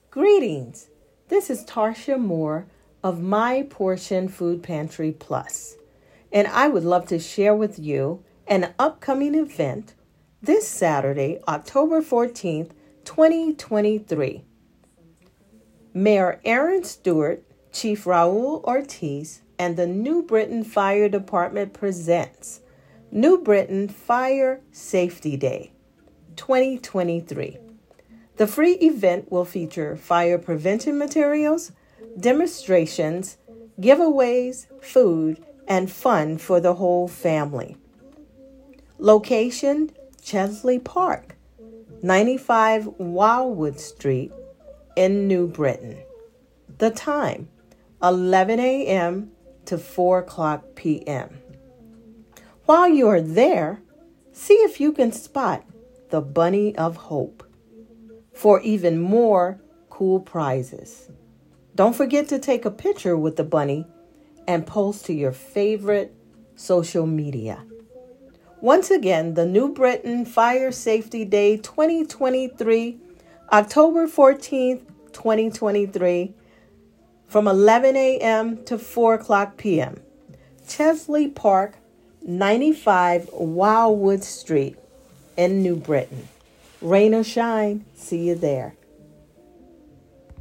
Greetings. This is Tarsha Moore of My Portion Food Pantry Plus, and I would love to share with you an upcoming event this Saturday, October 14th, 2023. Mayor Aaron Stewart, Chief Raul Ortiz, and the New Britain Fire Department presents New Britain Fire Safety Day 2023. The free event will feature fire prevention materials, demonstrations, giveaways, food, and fun for the whole family. Location, Chesley Park, 95 Wildwood Street in New Britain. The time, 11 a.m. to 4 o'clock p.m. While you are there, see if you can spot the Bunny of Hope for even more cool prizes. Don't forget to take a picture with the bunny and post to your favorite social media. Once again, the New Britain Fire Safety Day 2023, October 14th, 2023, from 11 a.m. to 4 o'clock p.m. Chesley Park, 95 Wildwood Street in New Britain. Rain or shine, see you there.